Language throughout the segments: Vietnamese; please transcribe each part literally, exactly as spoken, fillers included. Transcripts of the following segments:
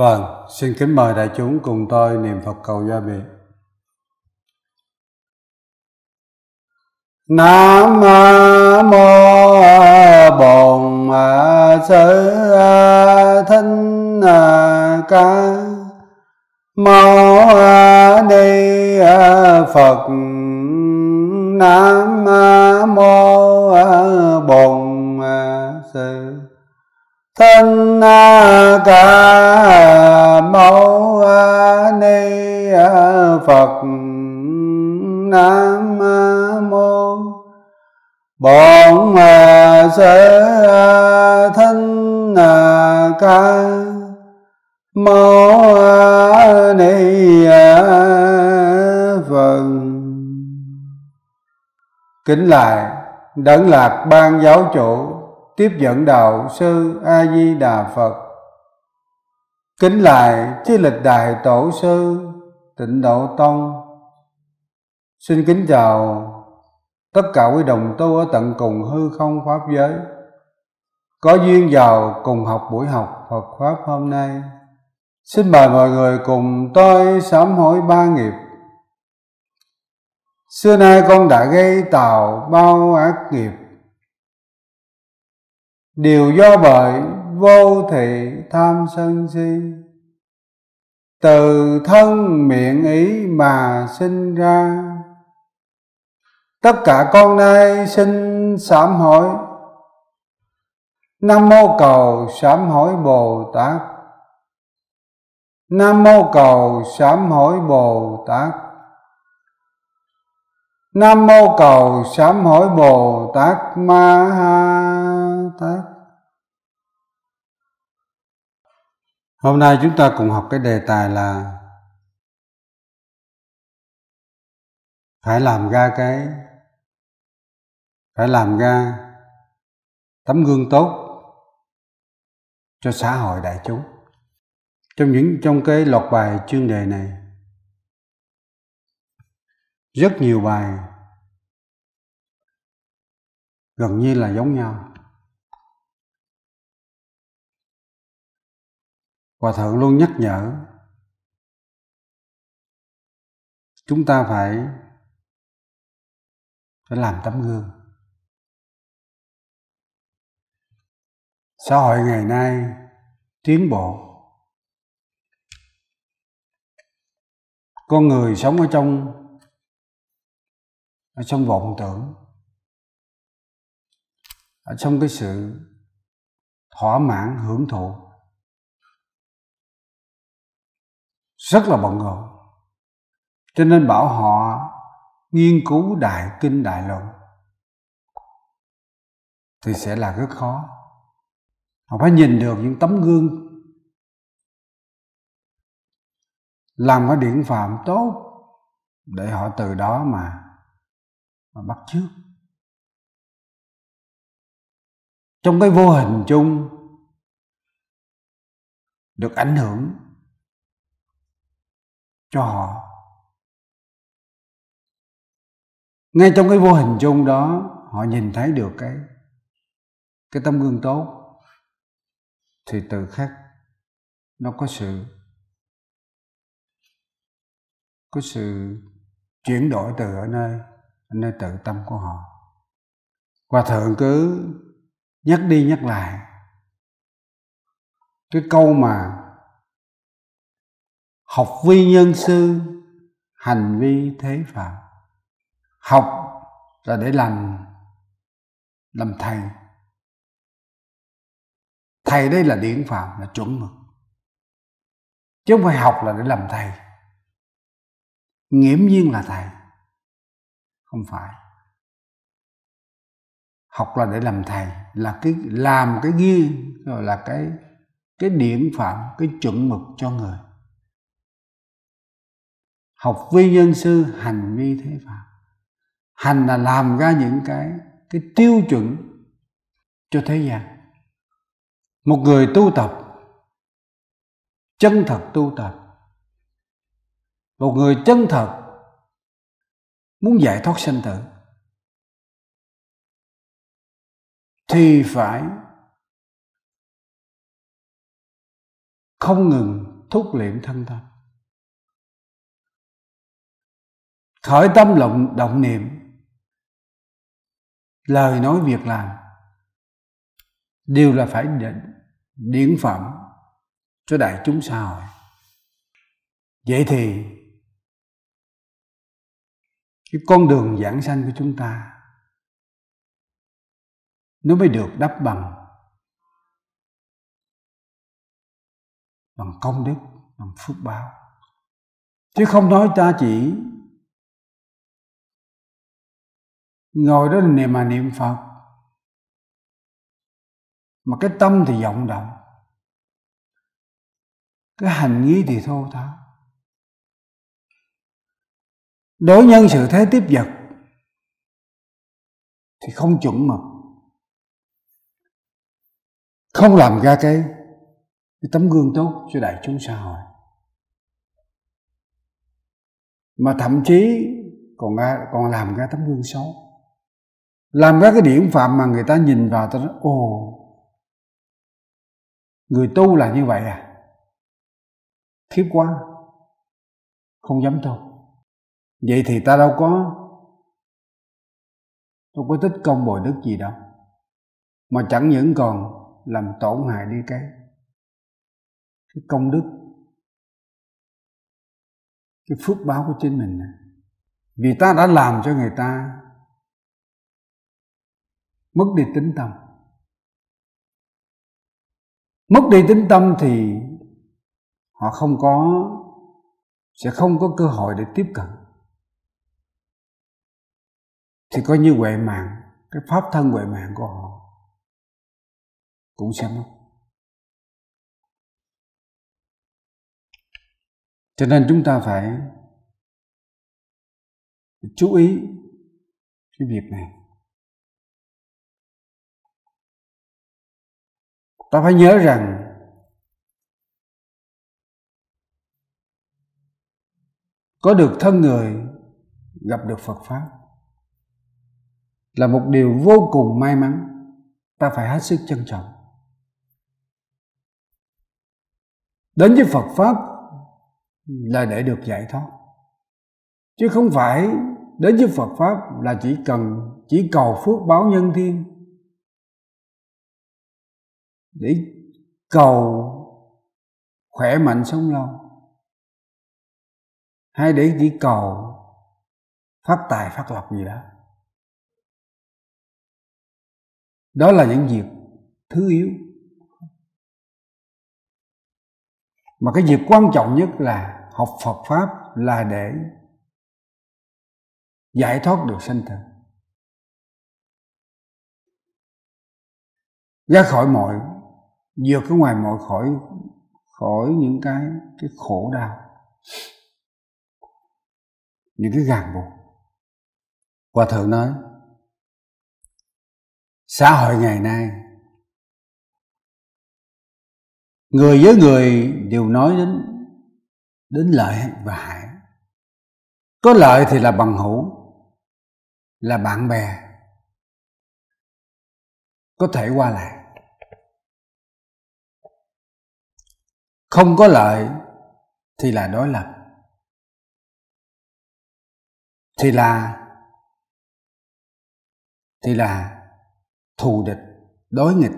Vâng, xin kính mời đại chúng cùng tôi niệm Phật cầu gia biệt. Nam mô Bổn Sư Thích Ca Mâu Ni Phật. Nam mô Bổn Sư Thích Ca Mâu Ni Phật. Nam mô Bổn Sư Thích Ca Mâu Ni Phật. Kính lại Đấng Lạc Ban Giáo Chủ Tiếp dẫn Đạo Sư A Di Đà Phật. Kính lại chư lịch Đại Tổ sư Tịnh Độ Tông. Xin kính chào tất cả quý đồng tu ở tận cùng hư không pháp giới, có duyên vào cùng học buổi học Phật pháp hôm nay. Xin mời mọi người cùng tôi sám hối ba nghiệp. Xưa nay con đã gây tạo bao ác nghiệp, đều do bởi vô thị tham sân si, từ thân miệng ý mà sinh ra. Tất cả con nay xin sám hối. Nam mô cầu sám hối Bồ Tát. Nam mô cầu sám hối Bồ Tát. Nam mô cầu sám hối Bồ Tát Ma Ha Tát. Hôm nay chúng ta cùng học cái đề tài là phải làm ra cái phải làm ra tấm gương tốt cho xã hội đại chúng. Trong những trong cái loạt bài chuyên đề này, rất nhiều bài gần như là giống nhau. Hòa thượng luôn nhắc nhở chúng ta phải phải làm tấm gương. Xã hội ngày nay tiến bộ, con người sống ở trong ở trong vọng tưởng, ở trong cái sự thỏa mãn hưởng thụ, rất là bận rộn. Cho nên bảo họ nghiên cứu đại kinh đại luận thì sẽ là rất khó. Họ phải nhìn được những tấm gương làm cái điển phạm tốt để họ từ đó mà, mà bắt chước. Trong cái vô hình chung được ảnh hưởng cho họ. Ngay trong cái vô hình chung đó, họ nhìn thấy được cái cái tấm gương tốt, thì từ khắc nó có sự có sự chuyển đổi từ ở nơi ở nơi tự tâm của họ. Hòa thượng cứ nhắc đi nhắc lại cái câu mà học vi nhân sư, hành vi thế phạm. Học là để làm làm thầy. Thầy đây là điển phạm, là chuẩn mực, chứ không phải học là để làm thầy, nghiễm nhiên là thầy. Không phải. Học là để làm thầy, là cái làm cái ghi, rồi là cái cái điển phạm, cái chuẩn mực cho người. Học vi nhân sư, hành vi thế phạm. Hành là làm ra những cái cái tiêu chuẩn cho thế gian. Một người tu tập, chân thật tu tập, một người chân thật muốn giải thoát sanh tử, thì phải không ngừng thúc luyện thân tâm. Khởi tâm động, động niệm, lời nói việc làm đều là phải điển phẩm cho đại chúng xã hội. Vậy thì cái con đường giảng sanh của chúng ta nó mới được đắp bằng bằng công đức, bằng phước báo. Chứ không nói ta chỉ ngồi đó niệm mà niệm Phật, mà cái tâm thì vọng động, cái hành nghi thì thô tháo. Đối nhân sự thế tiếp vật thì không chuẩn mực, không làm ra cái, cái tấm gương tốt cho đại chúng xã hội, mà thậm chí còn ra, còn làm ra tấm gương xấu, làm ra cái điển phạm mà người ta nhìn vào ta nói ồ, người tu là như vậy à, khiếp quá, không dám tu. Vậy thì ta đâu có đâu có tích công bồi đức gì đâu, mà chẳng những còn làm tổn hại đi cái cái công đức, cái phước báo của chính mình. Vì ta đã làm cho người ta mất đi tín tâm. Mất đi tín tâm thì họ không có sẽ không có cơ hội để tiếp cận, thì coi như huệ mạng, cái pháp thân huệ mạng của họ cũng sẽ mất. Cho nên chúng ta phải chú ý cái việc này. Ta phải nhớ rằng có được thân người, gặp được Phật Pháp là một điều vô cùng may mắn, ta phải hết sức trân trọng. Đến với Phật Pháp là để được giải thoát, chứ không phải đến với Phật Pháp là chỉ cần chỉ cầu phước báo nhân thiên, để cầu khỏe mạnh sống lâu, hay để chỉ cầu phát tài phát lộc gì đó. Đó là những việc thứ yếu. Mà cái việc quan trọng nhất là học Phật Pháp là để giải thoát được sanh tử, ra khỏi mọi, vượt cái ngoài mọi khỏi khỏi những cái cái khổ đau, những cái ràng buộc. Hòa thượng nói xã hội ngày nay người với người đều nói đến đến lợi và hại. Có lợi thì là bằng hữu, là bạn bè, có thể qua lại. Không có lợi thì là đối lập, thì là thì là thù địch, đối nghịch.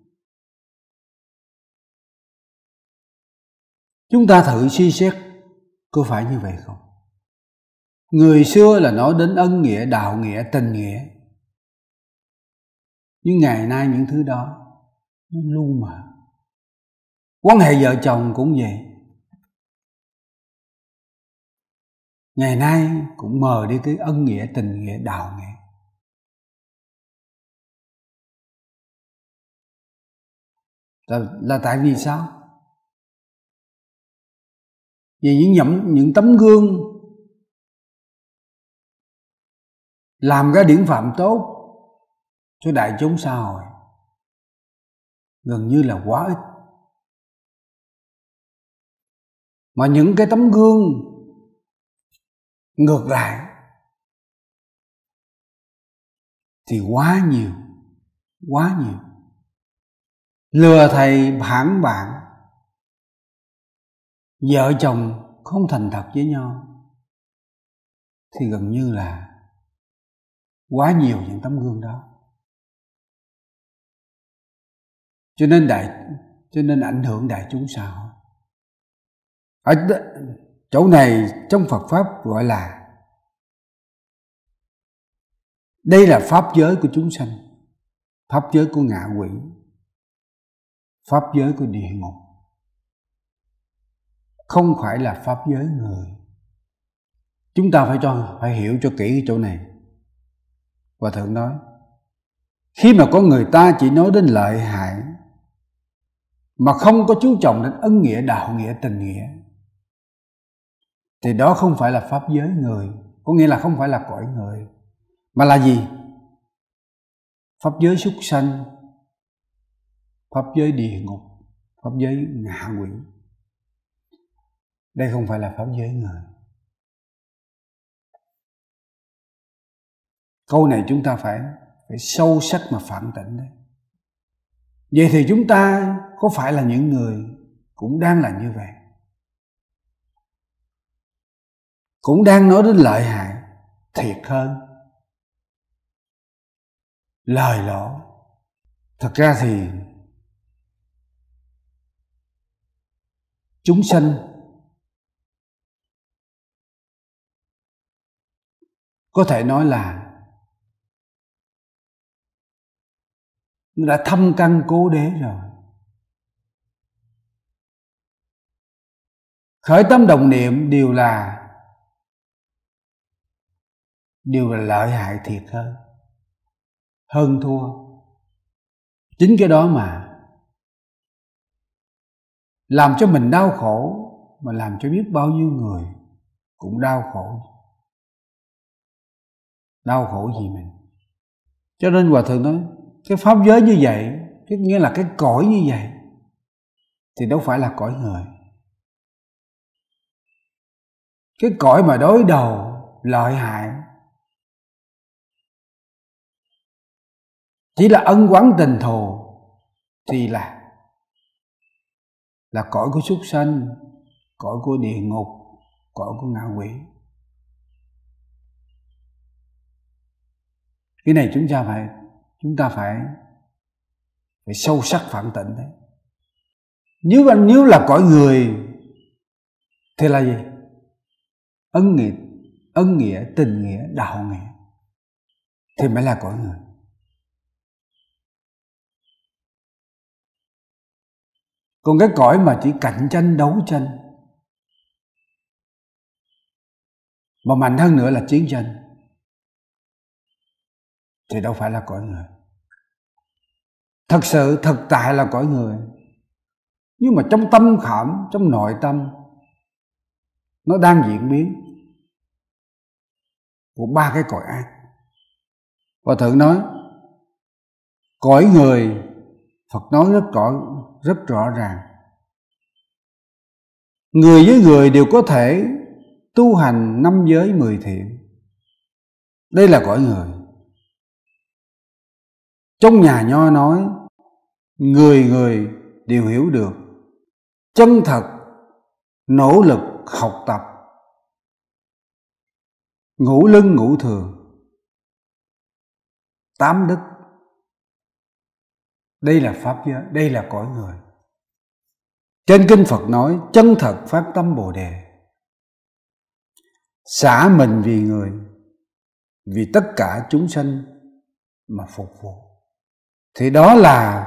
Chúng ta thử suy xét có phải như vậy không? Người xưa là nói đến ân nghĩa, đạo nghĩa, tình nghĩa, nhưng ngày nay những thứ đó nó lu mờ. Quan hệ vợ chồng cũng vậy, ngày nay cũng mờ đi cái ân nghĩa, tình nghĩa, đạo nghĩa. Là, là tại vì sao? Vì những nhậm, những tấm gương làm ra điển phạm tốt cho đại chúng xã hội gần như là quá ít. Mà những cái tấm gương ngược lại thì quá nhiều, quá nhiều. Lừa thầy phản bạn, vợ chồng không thành thật với nhau thì gần như là quá nhiều những tấm gương đó. Cho nên đại cho nên ảnh hưởng đại chúng xã hội. Ở chỗ này trong Phật pháp gọi là đây là pháp giới của chúng sanh, pháp giới của ngạ quỷ, pháp giới của địa ngục, không phải là pháp giới người. Chúng ta phải cho phải hiểu cho kỹ cái chỗ này. Hòa thượng nói, khi mà có người ta chỉ nói đến lợi hại mà không có chú trọng đến ân nghĩa, đạo nghĩa, tình nghĩa, thì đó không phải là pháp giới người. Có nghĩa là không phải là cõi người, mà là gì? Pháp giới súc sanh, pháp giới địa ngục, pháp giới ngạ quỷ. Đây không phải là pháp giới người. Câu này chúng ta phải phải sâu sắc mà phản tỉnh đấy. Vậy thì chúng ta có phải là những người cũng đang là như vậy? Cũng đang nói đến lợi hại, thiệt hơn, lời lỗ. Thật ra thì chúng sanh có thể nói là nó đã thâm căn cố đế rồi. Khởi tâm đồng niệm đều là đều là lợi hại thiệt hơn, hơn thua. Chính cái đó mà làm cho mình đau khổ, mà làm cho biết bao nhiêu người cũng đau khổ. Đau khổ vì mình. Cho nên Hòa Thượng nói, cái pháp giới như vậy, cái nghĩa là cái cõi như vậy, thì đâu phải là cõi người. Cái cõi mà đối đầu lợi hại chỉ là ân oán tình thù thì là là cõi của súc sanh, cõi của địa ngục, cõi của ngạ quỷ. Cái này chúng ta phải chúng ta phải phải sâu sắc phản tỉnh đấy. Nếu anh nếu là cõi người thì là gì? Ân nghĩa, ân nghĩa, tình nghĩa, đạo nghĩa thì mới là cõi người. Còn cái cõi mà chỉ cạnh tranh, đấu tranh, mà mạnh hơn nữa là chiến tranh, thì đâu phải là cõi người. Thật sự thực tại là cõi người, nhưng mà trong tâm khảm, trong nội tâm nó đang diễn biến của ba cái cõi ác. Hòa Thượng nói cõi người, Phật nói rất rõ, rất rõ ràng, người với người đều có thể tu hành năm giới mười thiện. Đây là cõi người. Trong nhà Nho nói người người đều hiểu được, chân thật nỗ lực học tập, ngũ lưng ngũ thường, tám đức. Đây là pháp giới, đây là cõi người. Trên kinh Phật nói chân thật phát tâm Bồ Đề, xả mình vì người, vì tất cả chúng sanh mà phục vụ. Thì đó là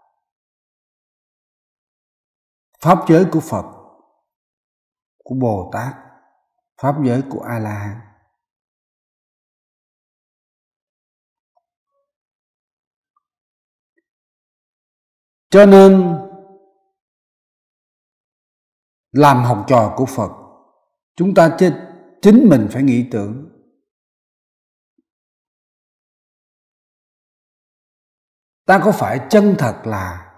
pháp giới của Phật, của Bồ Tát, pháp giới của A-la-hán. Cho nên làm học trò của Phật, chúng ta chính mình phải nghĩ tưởng ta có phải chân thật là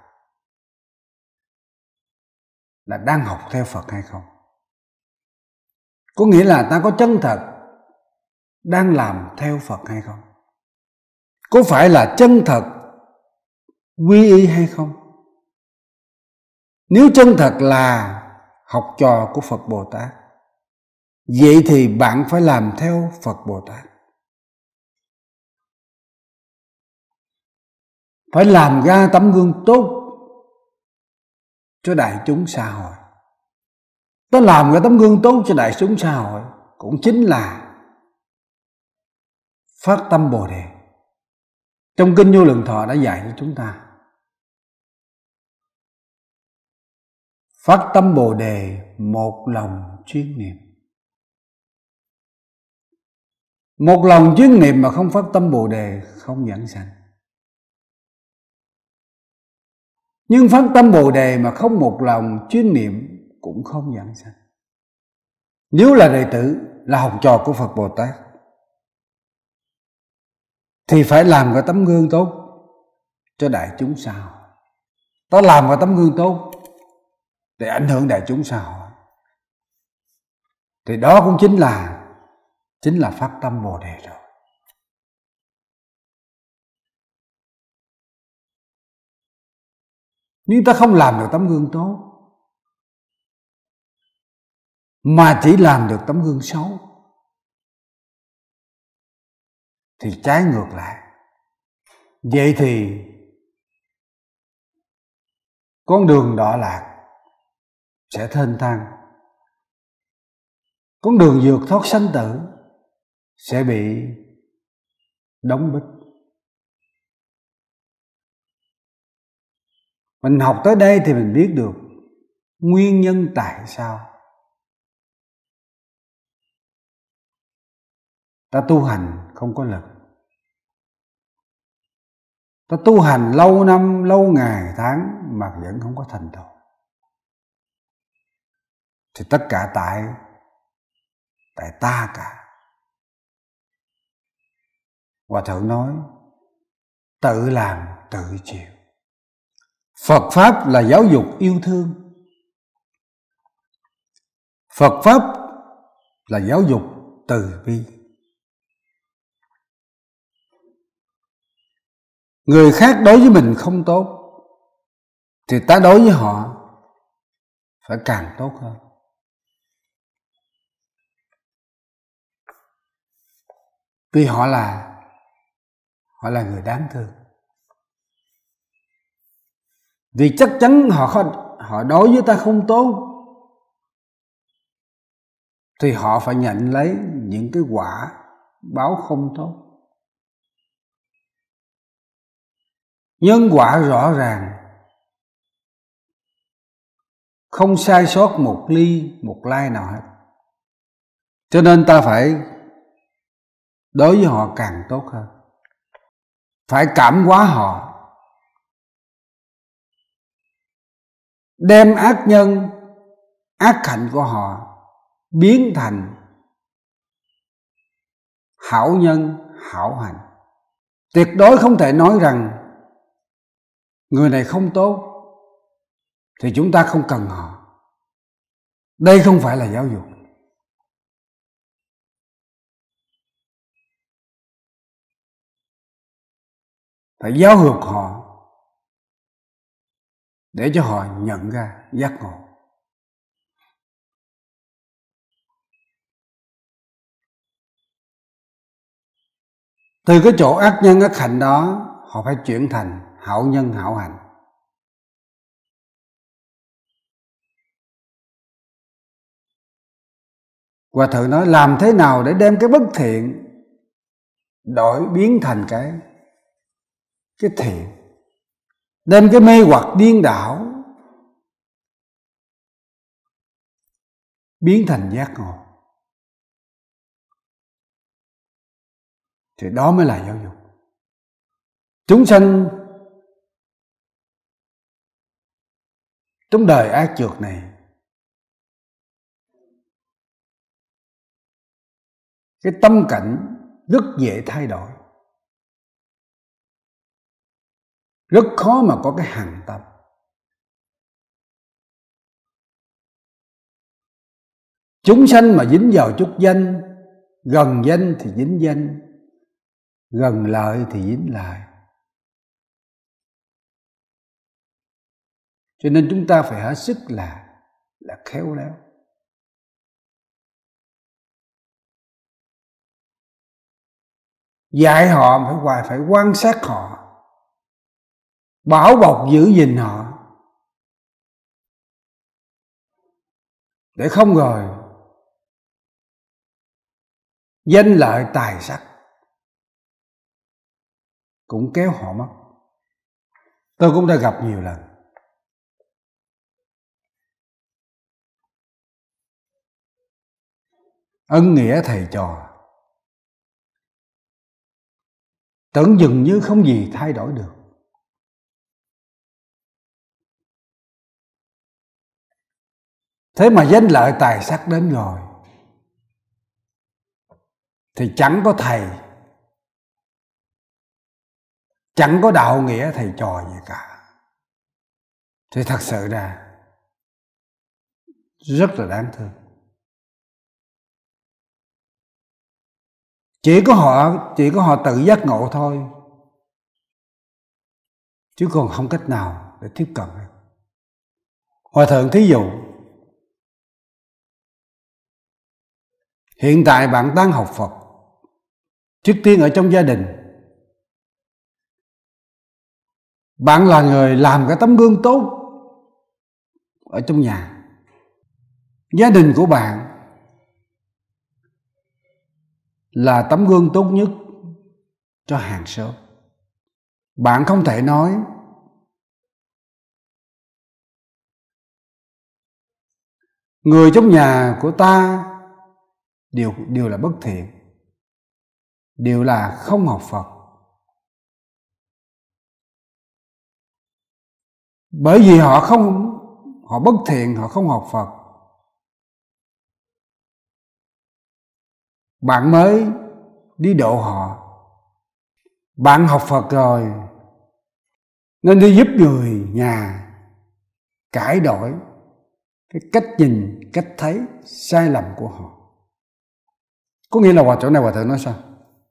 là đang học theo Phật hay không? Có nghĩa là ta có chân thật đang làm theo Phật hay không? Có phải là chân thật quy y hay không? Nếu chân thật là học trò của Phật Bồ Tát. Vậy thì bạn phải làm theo Phật Bồ Tát, phải làm ra tấm gương tốt cho đại chúng xã hội. Nó làm ra tấm gương tốt cho đại chúng xã hội cũng chính là phát tâm Bồ Đề. Trong Kinh Vô Lượng Thọ đã dạy cho chúng ta phát tâm Bồ Đề, một lòng chuyên niệm. Một lòng chuyên niệm mà không phát tâm Bồ Đề không dẫn sanh. Nhưng phát tâm Bồ Đề mà không một lòng chuyên niệm cũng không dẫn sanh. Nếu là đệ tử, là học trò của Phật Bồ Tát thì phải làm cái tấm gương tốt cho đại chúng xã hội. Ta làm cái tấm gương tốt để ảnh hưởng đại chúng xã hội, thì đó cũng chính là chính là phát tâm Bồ Đề rồi. Nhưng ta không làm được tấm gương tốt mà chỉ làm được tấm gương xấu thì trái ngược lại. Vậy thì con đường đọa lạc sẽ thênh thang, con đường vượt thoát sanh tử sẽ bị đóng bít. Mình học tới đây thì mình biết được nguyên nhân tại sao ta tu hành không có lực. Ta tu hành lâu năm, lâu ngày, tháng mà vẫn không có thành tựu. Thì tất cả tại Tại ta cả. Hòa Thượng nói tự làm tự chịu. Phật Pháp là giáo dục yêu thương. Phật Pháp là giáo dục từ bi. Người khác đối với mình không tốt thì ta đối với họ phải càng tốt hơn. Vì họ là Họ là người đáng thương. Vì chắc chắn họ họ đối với ta không tốt thì họ phải nhận lấy những cái quả báo không tốt. Nhân quả rõ ràng, không sai sót một ly một lai nào hết. Cho nên ta phải đối với họ càng tốt hơn, phải cảm hóa họ, đem ác nhân ác hạnh của họ biến thành hảo nhân hảo hạnh. Tuyệt đối không thể nói rằng người này không tốt thì chúng ta không cần họ. Đây không phải là giáo dục. Phải giáo dục họ để cho họ nhận ra giác ngộ. Từ cái chỗ ác nhân ác hạnh đó, họ phải chuyển thành hảo nhân hảo hạnh. Hòa Thượng nói làm thế nào để đem cái bất thiện đổi biến thành cái cái thiện, đem cái mê hoặc điên đảo biến thành giác ngộ, thì đó mới là giáo dục. Chúng sanh trong đời ác trượt này, cái tâm cảnh rất dễ thay đổi, rất khó mà có cái hằng tâm. Chúng sanh mà dính vào chút danh, gần danh thì dính danh, gần lợi thì dính lợi. Cho nên chúng ta phải hết sức là là khéo léo. Dạy họ phải hoài phải quan sát họ, bảo bọc giữ gìn họ, để không rồi danh lợi tài sắc cũng kéo họ mất. Tôi cũng đã gặp nhiều lần. Ân nghĩa thầy trò tưởng dường như không gì thay đổi được. Thế mà danh lợi tài sắc đến rồi thì chẳng có thầy, chẳng có đạo nghĩa thầy trò gì cả. Thì thật sự ra rất là đáng thương. Chỉ có họ Chỉ có họ tự giác ngộ thôi, chứ còn không cách nào để tiếp cận được. Hòa thượng thí dụ, hiện tại bạn đang học Phật. Trước tiên ở trong gia đình, bạn là người làm cái tấm gương tốt ở trong nhà. Gia đình của bạn là tấm gương tốt nhất cho hàng xóm. Bạn không thể nói người trong nhà của ta đều, đều là bất thiện, đều là không học Phật. Bởi vì họ không họ bất thiện, họ không học Phật, bạn mới đi độ họ. Bạn học Phật rồi nên đi giúp người nhà cải đổi cái cách nhìn, cách thấy sai lầm của họ. Có nghĩa là hòa chỗ này hòa thượng nói sao?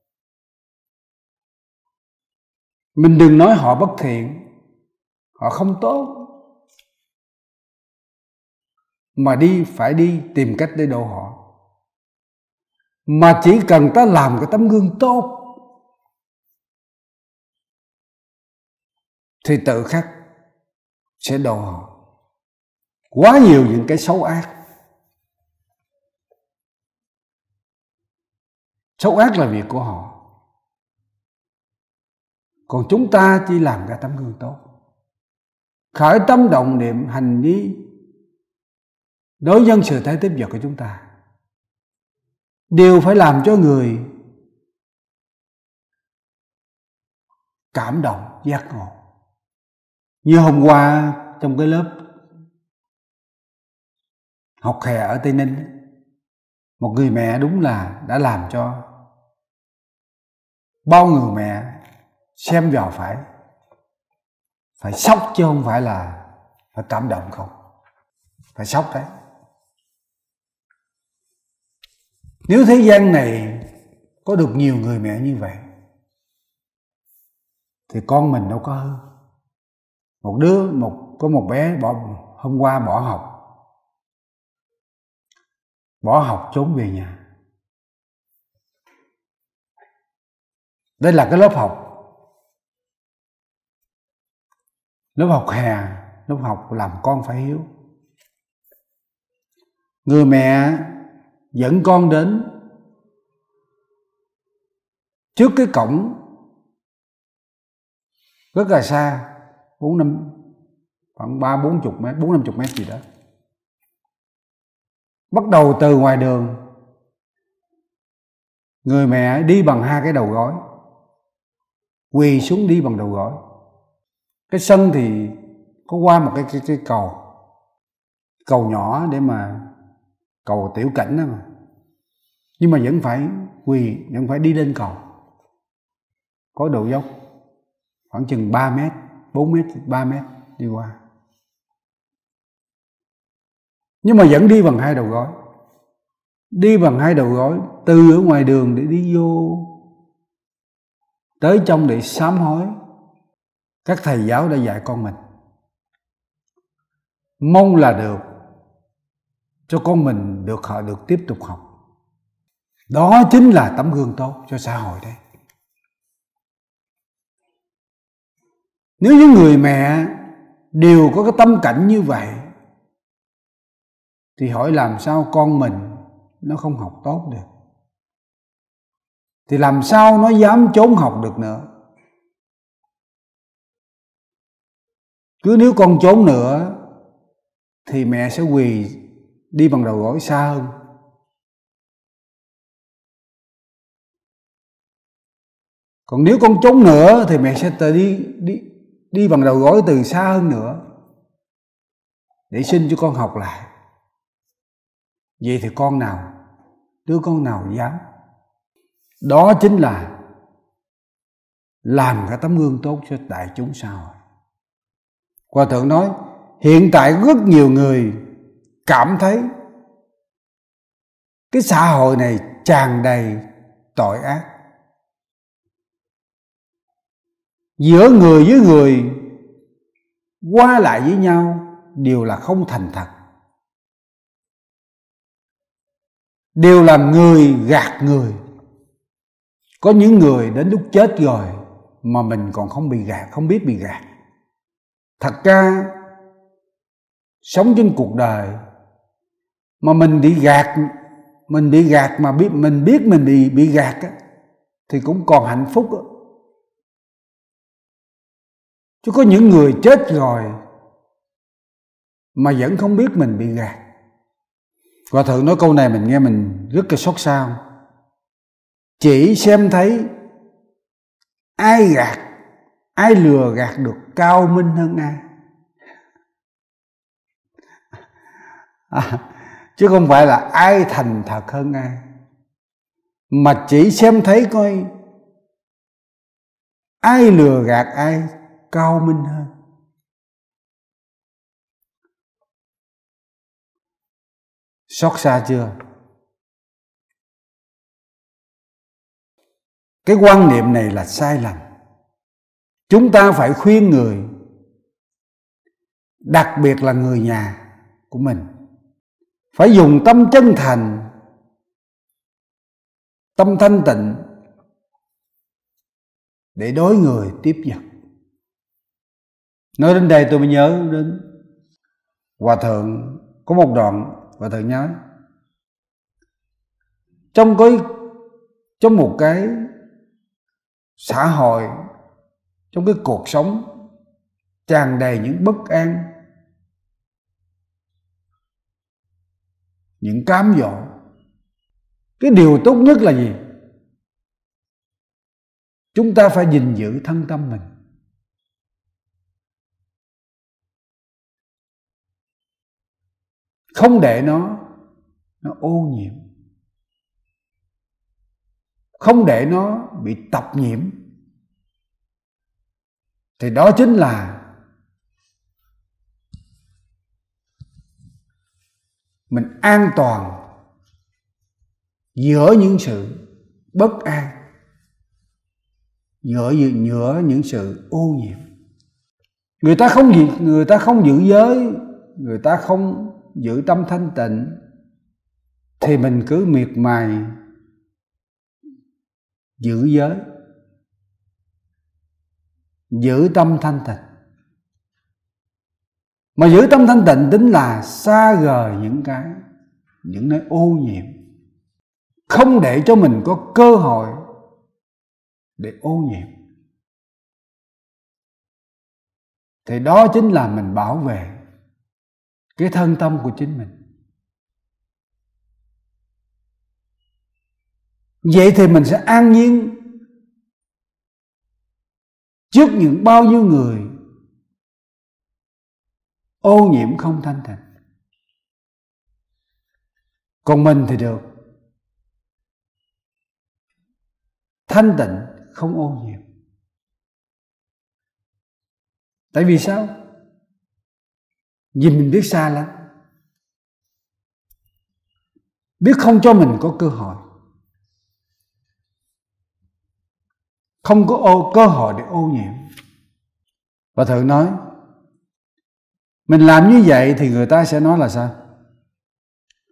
Mình đừng nói họ bất thiện, họ không tốt, mà đi phải đi tìm cách để độ họ. Mà chỉ cần ta làm cái tấm gương tốt thì tự khắc sẽ độ họ. Quá nhiều những cái xấu ác. Xấu ác là việc của họ, còn chúng ta chỉ làm ra tấm gương tốt. Khởi tâm động niệm hành vi đối nhân xử thế tiếp vật của chúng ta đều phải làm cho người cảm động, giác ngộ. Như hôm qua trong cái lớp học hè ở Tây Ninh, một người mẹ đúng là đã làm cho bao người mẹ xem vào phải phải sốc, chứ không phải là phải cảm động không, phải sốc đấy. Nếu thế gian này có được nhiều người mẹ như vậy thì con mình đâu có hư. Một đứa một có một bé bỏ hôm qua bỏ học bỏ học trốn về nhà. Đây là cái lớp học lớp học hè, lớp học làm con phải hiếu. Người mẹ dẫn con đến trước cái cổng rất là xa, bốn năm khoảng ba bốn chục mét, bốn năm chục mét gì đó. Bắt đầu từ ngoài đường, người mẹ đi bằng hai cái đầu gối, quỳ xuống đi bằng đầu gối. Cái sân thì có qua một cái, cái, cái cầu cầu nhỏ để mà cầu tiểu cảnh đó mà, nhưng mà vẫn phải quỳ, vẫn phải đi lên cầu. Có độ dốc khoảng chừng ba mét, bốn mét, ba mét đi qua, nhưng mà vẫn đi bằng hai đầu gối. Đi bằng hai đầu gối từ ở ngoài đường để đi vô tới trong để sám hối các thầy giáo đã dạy con mình. Mong là được cho con mình được họ được tiếp tục học. Đó chính là tấm gương tốt cho xã hội đấy. Nếu những người mẹ đều có cái tâm cảnh như vậy thì hỏi làm sao con mình nó không học tốt được, thì làm sao nó dám trốn học được nữa. Cứ nếu con trốn nữa thì mẹ sẽ quỳ đi bằng đầu gối xa hơn. Còn nếu con trốn nữa thì mẹ sẽ tự đi đi đi bằng đầu gối từ xa hơn nữa để xin cho con học lại. Vậy thì con nào, đứa con nào dám? Đó chính là làm cái tấm gương tốt cho đại chúng xã hội. Hòa thượng nói hiện tại rất nhiều người cảm thấy cái xã hội này tràn đầy tội ác. Giữa người với người qua lại với nhau đều là không thành thật, đều là người gạt người. Có những người đến lúc chết rồi mà mình còn không bị gạt, không biết bị gạt. Thật ra sống trên cuộc đời mà mình bị gạt, mình bị gạt mà biết mình biết mình bị bị gạt á, thì cũng còn hạnh phúc á. Chứ có những người chết rồi mà vẫn không biết mình bị gạt. Hòa thượng nói câu này mình nghe mình rất là xót xa. Chỉ xem thấy ai gạt, ai lừa gạt được cao minh hơn ai. À, chứ không phải là ai thành thật hơn ai, mà chỉ xem thấy coi ai lừa gạt ai cao minh hơn. Xót xa chưa? Cái quan niệm này là sai lầm. Chúng ta phải khuyên người, đặc biệt là người nhà của mình, phải dùng tâm chân thành, tâm thanh tịnh để đối người tiếp vật. Nói đến đây tôi mới nhớ đến Hòa thượng có một đoạn Hòa thượng nhớ. Trong cái trong một cái xã hội, trong cái cuộc sống tràn đầy những bất an, những cám dỗ, cái điều tốt nhất là gì? Chúng ta phải gìn giữ thân tâm mình. Không để nó nó ô nhiễm, không để nó bị tập nhiễm. Thì đó chính là mình an toàn giữa những sự bất an, giữa giữa những sự ô nhiễm. Người ta không người ta không giữ giới, người ta không giữ tâm thanh tịnh, thì mình cứ miệt mài giữ giới, giữ tâm thanh tịnh. Mà giữ tâm thanh tịnh tính là xa rời những cái những nơi ô nhiễm, không để cho mình có cơ hội để ô nhiễm. Thì đó chính là mình bảo vệ cái thân tâm của chính mình. Vậy thì mình sẽ an nhiên trước những bao nhiêu người ô nhiễm không thanh tịnh. Còn mình thì được thanh tịnh, không ô nhiễm. Tại vì sao? Vì mình biết xa lắm, biết không cho mình có cơ hội, không có ô, cơ hội để ô nhiễm. Và thượng nói mình làm như vậy thì người ta sẽ nói là sao?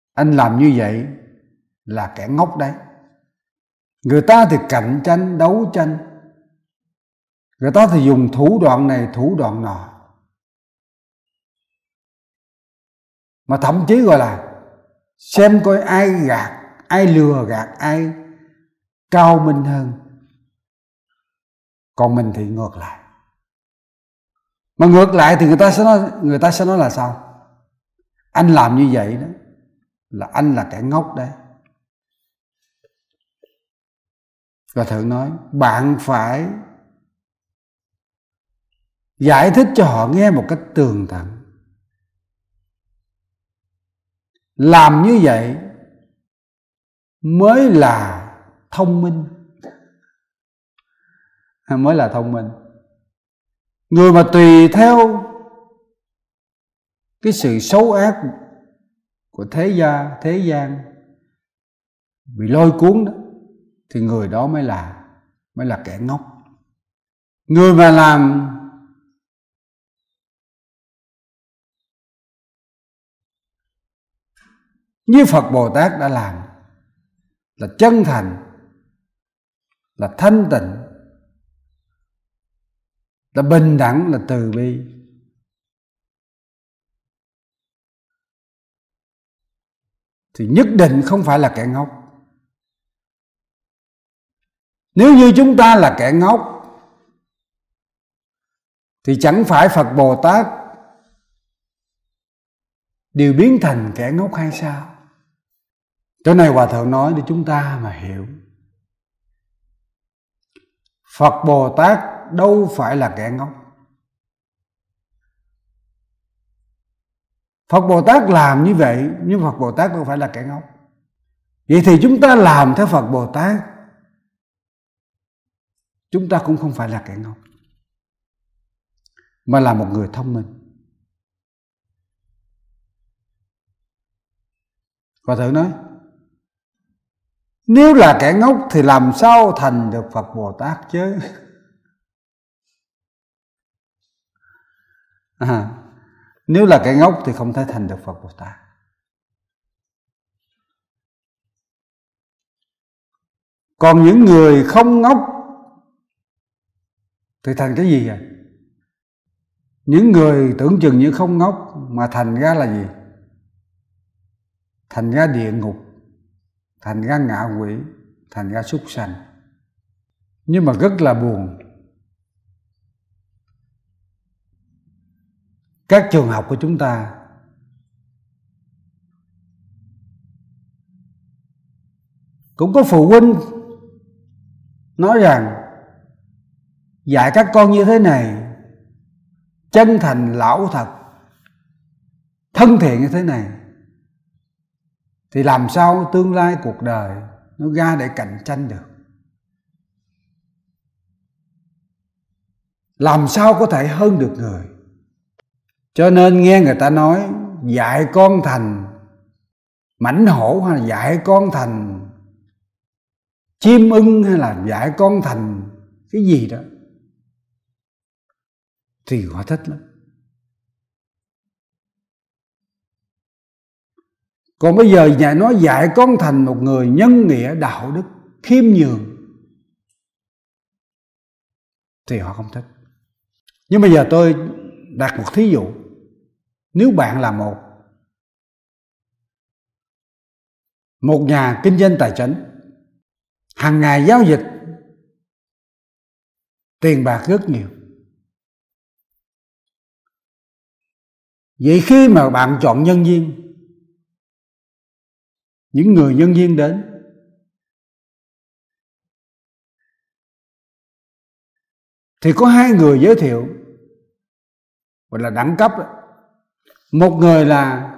anh làm như vậy là kẻ ngốc đấy. Người ta thì cạnh tranh, đấu tranh, người ta thì dùng thủ đoạn này, thủ đoạn nọ, mà thậm chí gọi là xem coi ai gạt, ai lừa gạt ai cao minh hơn. Còn mình thì ngược lại. Mà ngược lại thì người ta sẽ nói, người ta sẽ nói là sao? Anh làm như vậy đó là anh là kẻ ngốc đấy. Và Thượng nói bạn phải giải thích cho họ nghe một cách tường tận. Làm như vậy mới là thông minh. Mới là thông minh. Người mà tùy theo cái sự xấu ác của thế gia, thế gian, bị lôi cuốn đó, thì người đó mới là mới là kẻ ngốc. Người mà làm như Phật Bồ Tát đã làm, là chân thành, là thanh tịnh, là bình đẳng, là từ bi, thì nhất định không phải là kẻ ngốc. Nếu như chúng ta là kẻ ngốc thì chẳng phải Phật Bồ Tát đều biến thành kẻ ngốc hay sao? Chỗ này Hòa Thượng nói để chúng ta mà hiểu. Phật Bồ Tát đâu phải là kẻ ngốc. Phật Bồ Tát làm như vậy, nhưng Phật Bồ Tát đâu phải là kẻ ngốc. Vậy thì chúng ta làm theo Phật Bồ Tát, chúng ta cũng không phải là kẻ ngốc, mà là một người thông minh. Hòa Thượng nói nếu là kẻ ngốc thì làm sao thành được Phật Bồ Tát chứ? À, nếu là kẻ ngốc thì không thể thành được Phật Bồ Tát. Còn những người không ngốc thì thành cái gì vậy? Những người tưởng chừng như không ngốc mà thành ra là gì? Thành ra địa ngục, thành ra ngạ quỷ, thành ra súc sanh. Nhưng mà rất là buồn, các trường học của chúng ta cũng có phụ huynh nói rằng dạy các con như thế này, chân thành lão thật, thân thiện như thế này, thì làm sao tương lai cuộc đời nó ra để cạnh tranh được? Làm sao có thể hơn được người? Cho nên nghe người ta nói dạy con thành mãnh hổ, hay là dạy con thành chim ưng, hay là dạy con thành cái gì đó, thì họ thích lắm. Còn bây giờ nhà nói dạy con thành một người nhân nghĩa, đạo đức, khiêm nhường, thì họ không thích. Nhưng bây giờ tôi đặt một thí dụ. Nếu bạn là một một nhà kinh doanh tài chính, hàng ngày giao dịch tiền bạc rất nhiều, vậy khi mà bạn chọn nhân viên, những người nhân viên đến, thì có hai người giới thiệu, gọi là đẳng cấp. Một người là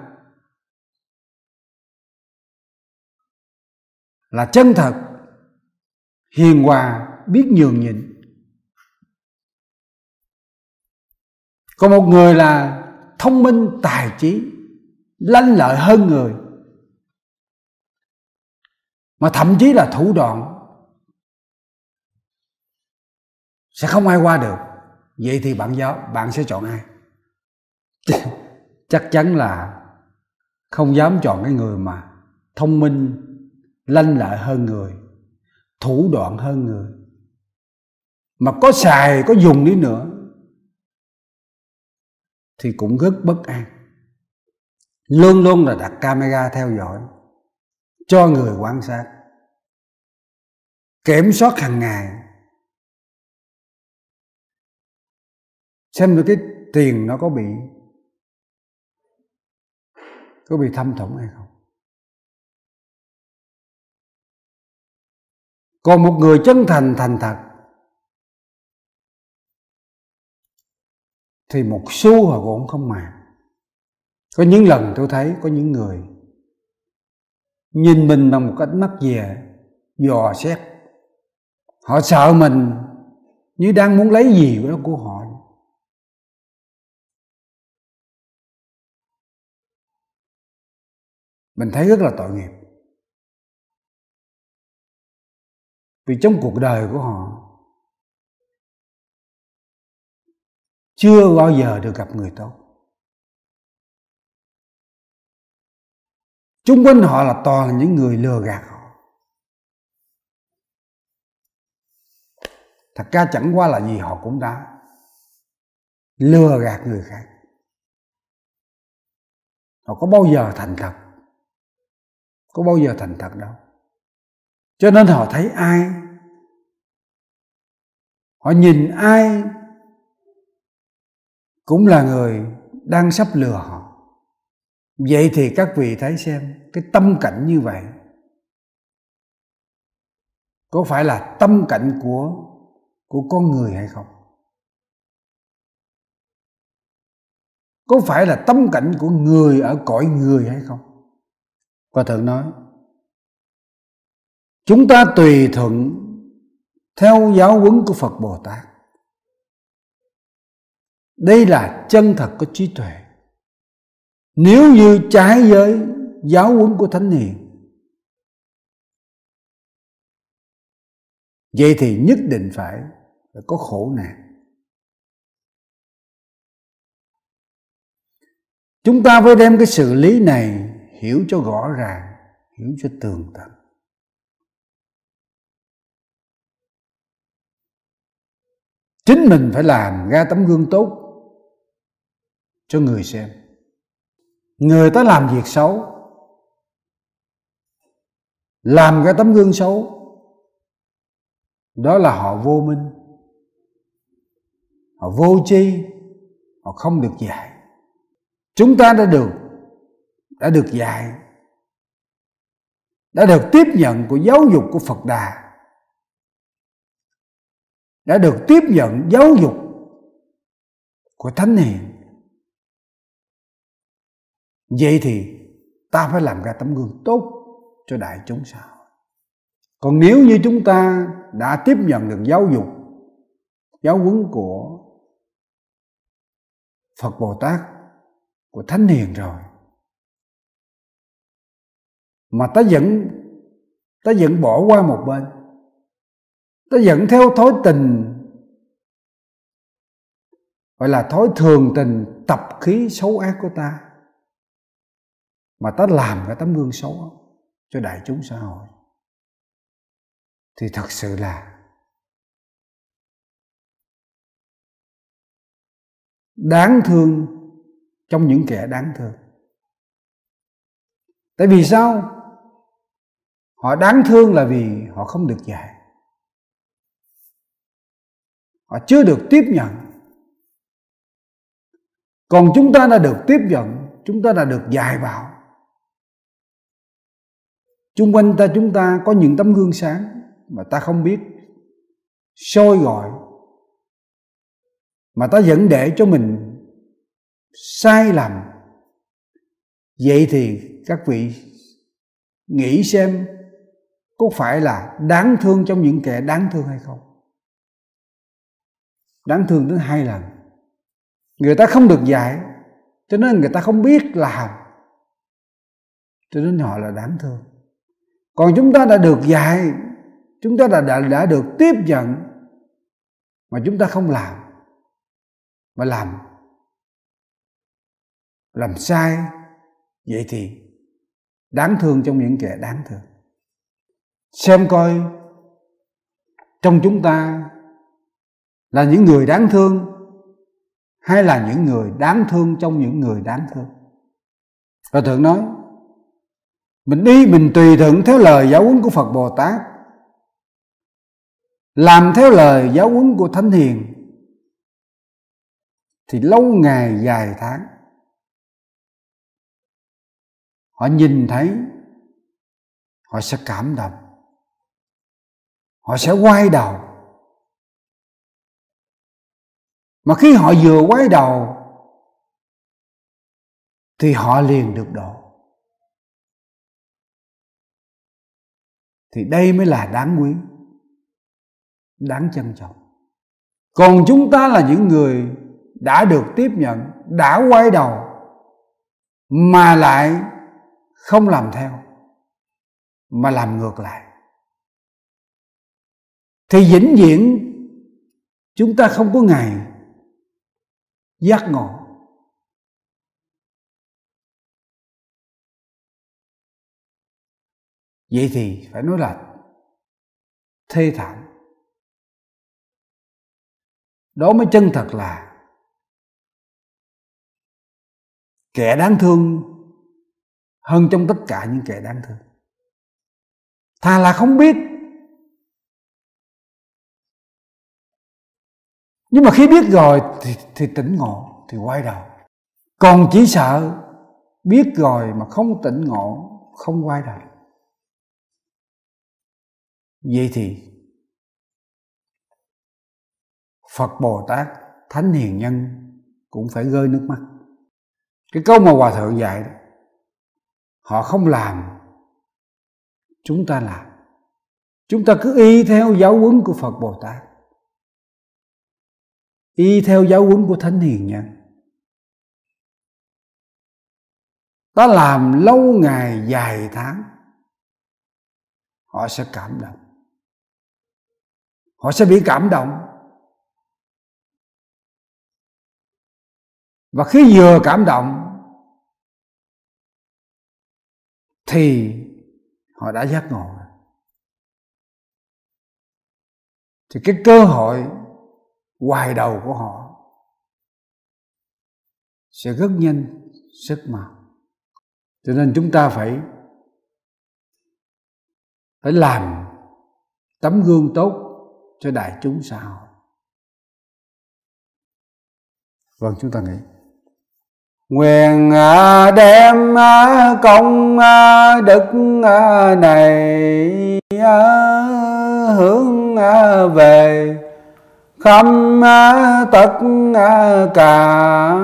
là chân thật, hiền hòa, biết nhường nhịn. Còn một người là thông minh, tài trí, lanh lợi hơn người, mà thậm chí là thủ đoạn sẽ không ai qua được. Vậy thì bạn giáo bạn sẽ chọn ai? Chắc chắn là không dám chọn cái người mà thông minh, lanh lợi hơn người, thủ đoạn hơn người, mà có xài có dùng đi nữa thì cũng rất bất an. Luôn luôn là đặt camera theo dõi, cho người quan sát, kiểm soát hàng ngày, xem được cái tiền nó có bị có bị thâm thủng hay không. Còn một người chân thành thành thật thì một xu họ cũng không màng. Có những lần tôi thấy có những người nhìn mình bằng một ánh mắt về dò xét, họ sợ mình như đang muốn lấy gì đó của họ. Mình thấy rất là tội nghiệp, vì trong cuộc đời của họ chưa bao giờ được gặp người tốt. Chung quanh họ là toàn những người lừa gạt họ. Thật ra chẳng qua là gì họ cũng đã lừa gạt người khác. Họ có bao giờ thành thật, có bao giờ thành thật đâu. Cho nên họ thấy ai, họ nhìn ai cũng là người đang sắp lừa họ. Vậy thì các vị thấy xem, cái tâm cảnh như vậy có phải là tâm cảnh của của con người hay không? Có phải là tâm cảnh của người ở cõi người hay không? Hòa Thượng nói, chúng ta tùy thuận theo giáo huấn của Phật Bồ Tát. Đây là chân thật có trí tuệ. Nếu như trái với giáo huấn của Thánh Hiền, vậy thì nhất định phải, phải có khổ nạn. Chúng ta phải đem cái sự lý này hiểu cho rõ ràng, hiểu cho tường tận. Chính mình phải làm ra tấm gương tốt cho người xem. Người ta làm việc xấu, làm ra tấm gương xấu, đó là họ vô minh, họ vô tri, họ không được dạy. Chúng ta đã được đã được dạy, đã được tiếp nhận của giáo dục của Phật Đà, đã được tiếp nhận giáo dục của Thánh Hiền. Vậy thì ta phải làm ra tấm gương tốt cho đại chúng xã hội. Còn nếu như chúng ta đã tiếp nhận được giáo dục, giáo huấn của Phật Bồ Tát, của Thánh Hiền rồi, mà ta vẫn ta vẫn bỏ qua một bên, ta vẫn theo thói tình, gọi là thói thường tình tập khí xấu ác của ta, mà ta làm cái tấm gương xấu cho đại chúng xã hội, thì thật sự là đáng thương trong những kẻ đáng thương. Tại vì sao? Họ đáng thương là vì họ không được dạy, họ chưa được tiếp nhận. Còn chúng ta đã được tiếp nhận, chúng ta đã được dạy bảo. Chung quanh ta chúng ta có những tấm gương sáng mà ta không biết soi gọi, mà ta vẫn để cho mình sai lầm. Vậy thì các vị nghĩ xem, có phải là đáng thương trong những kẻ đáng thương hay không? Đáng thương đến hai lần. Người ta không được dạy, cho nên người ta không biết làm, cho nên họ là đáng thương. Còn chúng ta đã được dạy, chúng ta đã, đã, đã được tiếp nhận, mà chúng ta không làm, mà làm làm sai, Vậy thì đáng thương trong những kẻ đáng thương. Xem coi trong chúng ta là những người đáng thương hay là những người đáng thương trong những người đáng thương. Và Thượng nói mình đi mình tùy thuận theo lời giáo huấn của Phật Bồ Tát, làm theo lời giáo huấn của Thánh Hiền, thì lâu ngày dài tháng họ nhìn thấy, họ sẽ cảm động, họ sẽ quay đầu. Mà khi họ vừa quay đầu thì họ liền được độ. Thì đây mới là đáng quý, đáng trân trọng. Còn chúng ta là những người đã được tiếp nhận, đã quay đầu mà lại không làm theo, mà làm ngược lại, thì vĩnh viễn chúng ta không có ngày giác ngộ. Vậy thì phải nói là thê thảm. Đó mới chân thật là kẻ đáng thương hơn trong tất cả những kẻ đáng thương. Thà là không biết, nhưng mà khi biết rồi thì, thì tỉnh ngộ, thì quay đầu. Còn chỉ sợ biết rồi mà không tỉnh ngộ, không quay đầu. Vậy thì Phật Bồ Tát, Thánh Hiền Nhân cũng phải rơi nước mắt. Cái câu mà Hòa Thượng dạy đó, họ không làm, chúng ta làm. Chúng ta cứ y theo giáo huấn của Phật Bồ Tát, y theo giáo huấn của Thánh Hiền Nhân. Ta làm lâu ngày dài tháng, họ sẽ cảm động, họ sẽ bị cảm động. Và khi vừa cảm động thì họ đã giác ngộ. Thì cái cơ hội hoài đầu của họ sẽ rất nhanh, rất mau. Cho nên chúng ta phải phải làm tấm gương tốt cho đại chúng xã hội. Vâng, chúng ta nghĩ nguyện đem công đức này hướng về khắp tất cả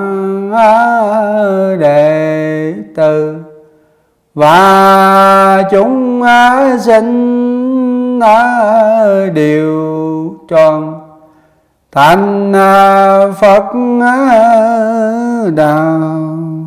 đệ tử và chúng sinh đều tròn thành Phật đạo.